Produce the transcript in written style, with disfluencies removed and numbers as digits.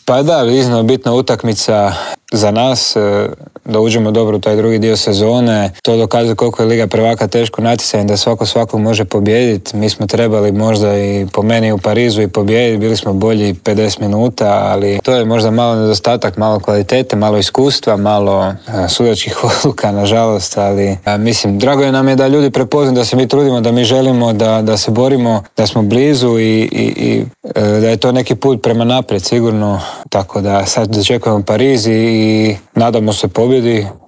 Pa da, iznimno bitna utakmica za nas, da uđemo dobro u taj drugi dio sezone. To dokazuje koliko je Liga prvaka teško natjecanje, da svakog može pobijediti. Mi smo trebali možda i po meni u Parizu i pobijediti, bili smo bolji 50 minuta, ali to je možda malo nedostatak, malo kvalitete, malo iskustva, malo sudačkih odluka, nažalost, ali mislim, drago nam je da ljudi prepoznaju da se mi trudimo, da mi želimo, da se borimo, da smo blizu i da je to neki put prema naprijed sigurno, tako da sad dočekujemo Pariz i nadamo se pobjedi.